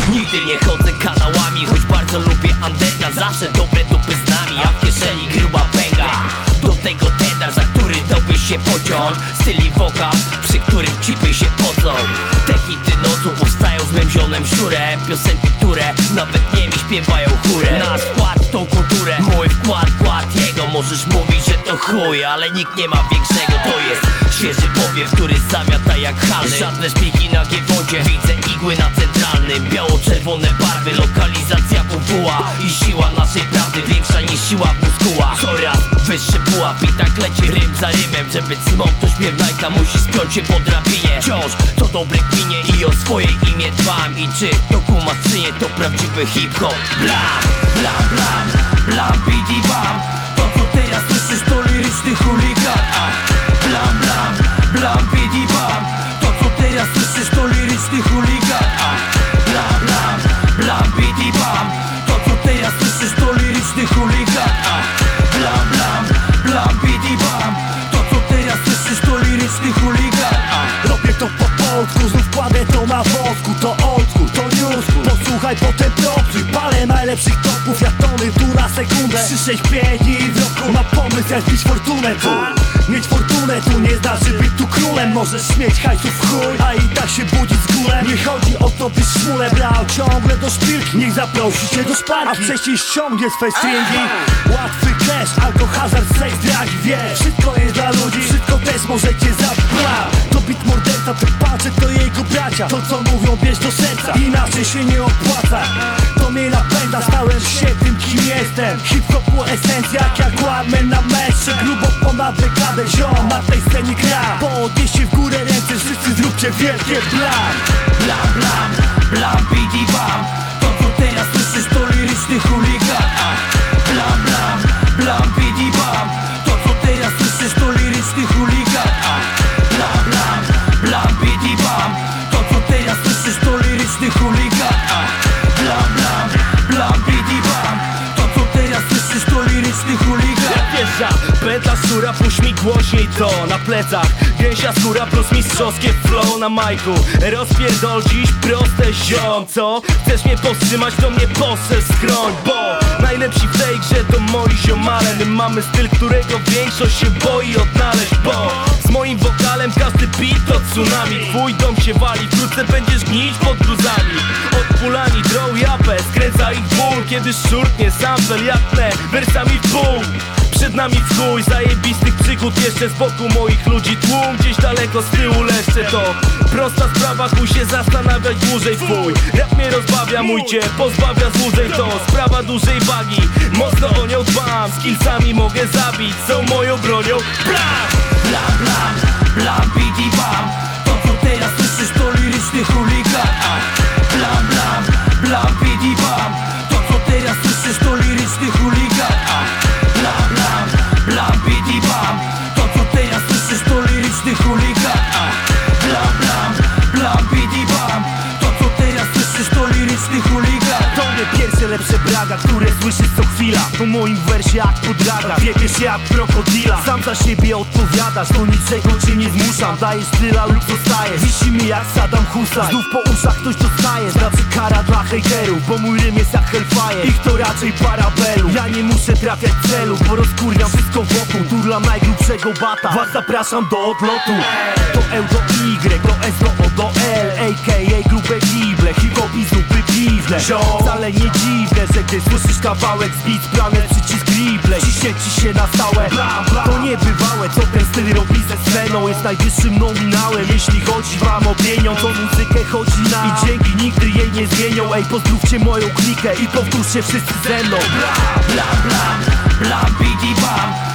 Nigdy nie chodzę kanałami, choć bardzo lubię Anderna. Zawsze dobre dupy z nami, a w kieszeni gruba pęga. Do tego tedar, za który dałbyś się pociąć. Styl i wokal, przy którym cipy się pocą. Te hity nocą powstają z mym ziołem Szczurem. Piosenki, które nawet nie mi śpiewają chórem. Nasz wkład w tą kulturę, mój wkład jego. Możesz mówić, że to chuj, ale nikt nie ma większego. To jest świeży powiew, który zamiata jak halny. Żadne szpiki na G-wodzie, widzę igły na centralnym. Biało-czerwone barwy, lokalizacja WWA. I siła naszej prawdy większa niż siła w muskułach. Coraz wyższy pułap i tak leci rym za rymem. Żeby cmok to śpiew Nike'a, musi spiąć się po drabinie. Wciąż to dobre kminie i o swoje imię dbam. I czy to kumasz, czy nie, to prawdziwy hip-hop. Blam, blam, blam, blam, bidi bam. To co teraz słyszysz to liryczny chuligan. Blam, blam, blam, bidi bam. To co teraz słyszysz to liryczny chuligan. Blam, blam, blam, bidi bam. To co teraz słyszysz to liryczny chuligan. Blam, blam, blam, bidi bam. To co teraz słyszysz to liryczny chuligan. Robię to po polsku, znów kładę to na wosku. To old school, to new school. Posłuchaj potem propsuj, palę najlepszych topów. Ja tony tu na sekundę 365 dni w roku. Mam pomysł jak mieć fortunę tu. Mieć fortunę tu nie znaczy być tu królem. Możesz mieć hajsów w chuj, a i tak się budzić z gulem. Nie chodzi o to, byś szmulę brał ciągle do szpilki. Niech zaprosi cię do szparki, a wcześniej ściągnie swe stringi. Łatwy cash, alko, hazard, seks, dragi. Wiesz, wszystko jest dla ludzi, wszystko też możecie zabrać. To bit morderca, to patrzę, to jego bracia. To co mówią bierz do serca, inaczej się nie opłaca. To mnie napędza, stałem się tym kim jestem. Hip-hopu esencja, jak One na metrze. Grubo ponad dekadę ziom na tej scenie gra. Podnieście w górę ręce, wszyscy zróbcie wielkie blam. Blam, blam, blam, bidi bam. To co teraz słyszysz to liryczny chuligan. Blam, blam, blam, bidi bam. To co teraz słyszysz to liryczny chuligan. Blam, blam, blam, bidi bam. To co teraz słyszysz to liryczny chuligan. Blam, blam, blam, bidi bam. To co teraz słyszysz to liryczny chuligan. Pierwsza pętla szczura, puść mi głośniej to na plecach. Gęsia skóra plus mistrzowskie flow na majku. Rozpierdol dziś proste ziom, co? Chcesz mnie powstrzymać, to mnie postrzel skroń. Bo najlepsi w tej grze to moi ziomale. My mamy styl, którego większość się boi odnaleźć. Bo z moim wokalem każdy beat to tsunami. Twój dom się wali, wkrótce będziesz gnić pod gruzami. Odpulani draw japę, skręca ich ból. Kiedy szurtnie sample, jak tnę wersami w pół. Przed nami w chuj zajebistych przygód. Jeszcze z boku moich ludzi tłum, gdzieś daleko z tyłu leszcze. To prosta sprawa, chuj się zastanawiać dłużej. Twój rap mnie rozbawia, mój cię pozbawia złudzeń. To sprawa dużej wagi, mocno o nią dbam. Skillsami mogę zabić, są moją bronią. Blam! Blam, blam, blam, bidi bam. To co teraz słyszysz to liryczny chuligan. Blam, blam, blam, bidi bam. To co teraz słyszysz to liryczny chuligan. Blam, blam, blam, bidi bam. To co teraz słyszysz to liryczny chuligan. Blam, blam, blam, bidi bam. To co teraz słyszysz to liryczny chuligan. To nie pierwsze lepsze braga, które słyszysz co chwila. Po moim wersie jak podraga, wiedziesz jak krokodila. Sam za siebie odpowiadasz, do niczego cię nie zmuszam. Dajesz tyla lub zostajesz, wisi mi jak Saddam Hussein. Znów po uszach ktoś dostaje, znaczy kara dla hejterów. Bo mój rym jest jak Hellfire, ich to raczej parabelu. Ja nie muszę trafiać celu, bo rozkurwiam wszystko wokół. Turlam najgrubszego bata, was zapraszam do odlotu. To L do Y, do S do O do L, a.k.a. grube gible, hip-hop i zupy piwne. Wcale nie dziwne, że gdy słyszysz kawałek z Beats Planet, przycisk replay ciśnie ci się na stałe. To niebywałe, co ten styl robi ze sceną. Jest najwyższym nominałem, jeśli chodzi wam o pieniądz. O muzykę chodzi nam i dzięki nigdy jej nie zmienią. Ej, pozdrówcie moją klikę i powtórzcie wszyscy ze mną. Blam, blam, blam, bidi bam.